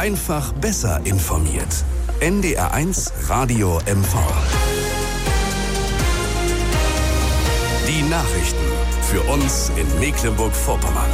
Einfach besser informiert. NDR1 Radio MV. Die Nachrichten für uns in Mecklenburg-Vorpommern.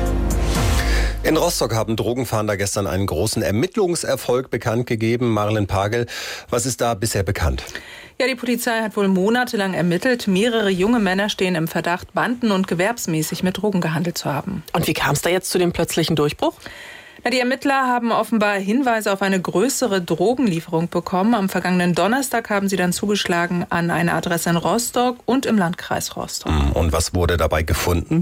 In Rostock haben Drogenfahnder gestern einen großen Ermittlungserfolg bekannt gegeben. Marlen Pagel, was ist da bisher bekannt? Ja, die Polizei hat wohl monatelang ermittelt. Mehrere junge Männer stehen im Verdacht, banden- und gewerbsmäßig mit Drogen gehandelt zu haben. Und wie kam es da jetzt zu dem plötzlichen Durchbruch? Ja, die Ermittler haben offenbar Hinweise auf eine größere Drogenlieferung bekommen. Am vergangenen Donnerstag haben sie dann zugeschlagen an eine Adresse in Rostock und im Landkreis Rostock. Und was wurde dabei gefunden?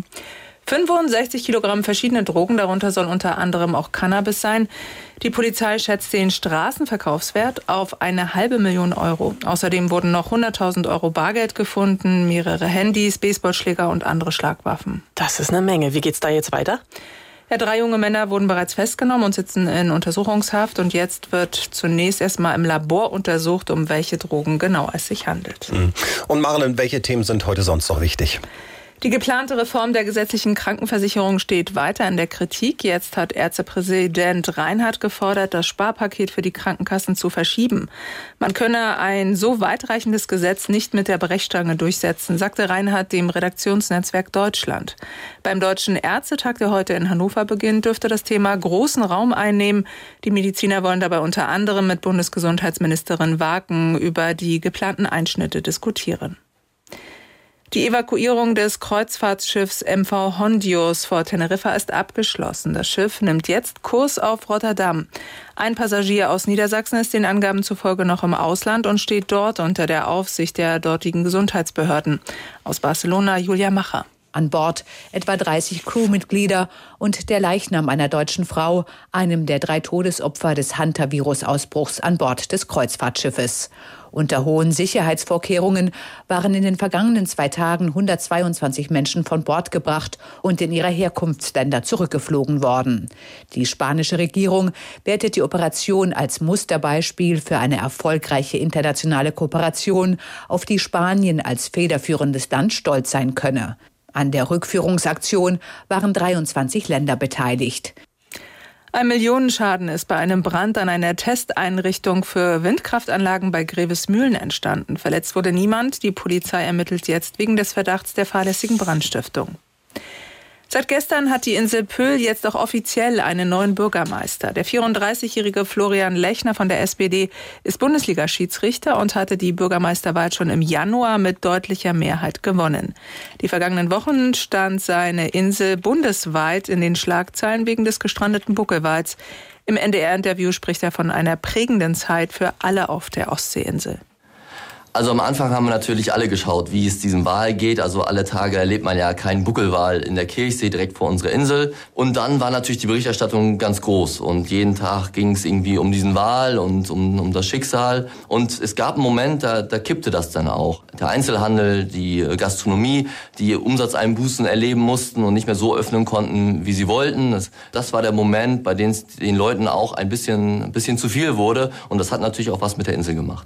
65 Kilogramm verschiedene Drogen, darunter soll unter anderem auch Cannabis sein. Die Polizei schätzt den Straßenverkaufswert auf 500.000 Euro. Außerdem wurden noch 100.000 Euro Bargeld gefunden, mehrere Handys, Baseballschläger und andere Schlagwaffen. Das ist eine Menge. Wie geht's da jetzt weiter? Ja, 3 junge Männer wurden bereits festgenommen und sitzen in Untersuchungshaft. Und jetzt wird zunächst erstmal im Labor untersucht, um welche Drogen genau es sich handelt. Und Marlen, welche Themen sind heute sonst noch wichtig? Die geplante Reform der gesetzlichen Krankenversicherung steht weiter in der Kritik. Jetzt hat Ärztepräsident Reinhardt gefordert, das Sparpaket für die Krankenkassen zu verschieben. Man könne ein so weitreichendes Gesetz nicht mit der Brechstange durchsetzen, sagte Reinhardt dem Redaktionsnetzwerk Deutschland. Beim Deutschen Ärztetag, der heute in Hannover beginnt, dürfte das Thema großen Raum einnehmen. Die Mediziner wollen dabei unter anderem mit Bundesgesundheitsministerin Waken über die geplanten Einschnitte diskutieren. Die Evakuierung des Kreuzfahrtschiffs MV Hondios vor Teneriffa ist abgeschlossen. Das Schiff nimmt jetzt Kurs auf Rotterdam. Ein Passagier aus Niedersachsen ist den Angaben zufolge noch im Ausland und steht dort unter der Aufsicht der dortigen Gesundheitsbehörden. Aus Barcelona Julia Macher. An Bord etwa 30 Crewmitglieder und der Leichnam einer deutschen Frau, einem der 3 Todesopfer des Hantavirus-Ausbruchs an Bord des Kreuzfahrtschiffes. Unter hohen Sicherheitsvorkehrungen waren in den vergangenen 2 Tagen 122 Menschen von Bord gebracht und in ihre Herkunftsländer zurückgeflogen worden. Die spanische Regierung wertet die Operation als Musterbeispiel für eine erfolgreiche internationale Kooperation, auf die Spanien als federführendes Land stolz sein könne. An der Rückführungsaktion waren 23 Länder beteiligt. Ein Millionenschaden ist bei einem Brand an einer Testeinrichtung für Windkraftanlagen bei Grevesmühlen entstanden. Verletzt wurde niemand. Die Polizei ermittelt jetzt wegen des Verdachts der fahrlässigen Brandstiftung. Seit gestern hat die Insel Pöhl jetzt auch offiziell einen neuen Bürgermeister. Der 34-jährige Florian Lechner von der SPD ist Bundesliga-Schiedsrichter und hatte die Bürgermeisterwahl schon im Januar mit deutlicher Mehrheit gewonnen. Die vergangenen Wochen stand seine Insel bundesweit in den Schlagzeilen wegen des gestrandeten Buckelwals. Im NDR-Interview spricht er von einer prägenden Zeit für alle auf der Ostseeinsel. Also am Anfang haben wir natürlich alle geschaut, wie es diesem Wal geht. Also alle Tage erlebt man ja keinen Buckelwal in der Kirchsee direkt vor unserer Insel. Und dann war natürlich die Berichterstattung ganz groß. Und jeden Tag ging es irgendwie um diesen Wal und um das Schicksal. Und es gab einen Moment, da kippte das dann auch. Der Einzelhandel, die Gastronomie, die Umsatzeinbußen erleben mussten und nicht mehr so öffnen konnten, wie sie wollten. Das war der Moment, bei dem es den Leuten auch ein bisschen zu viel wurde. Und das hat natürlich auch was mit der Insel gemacht.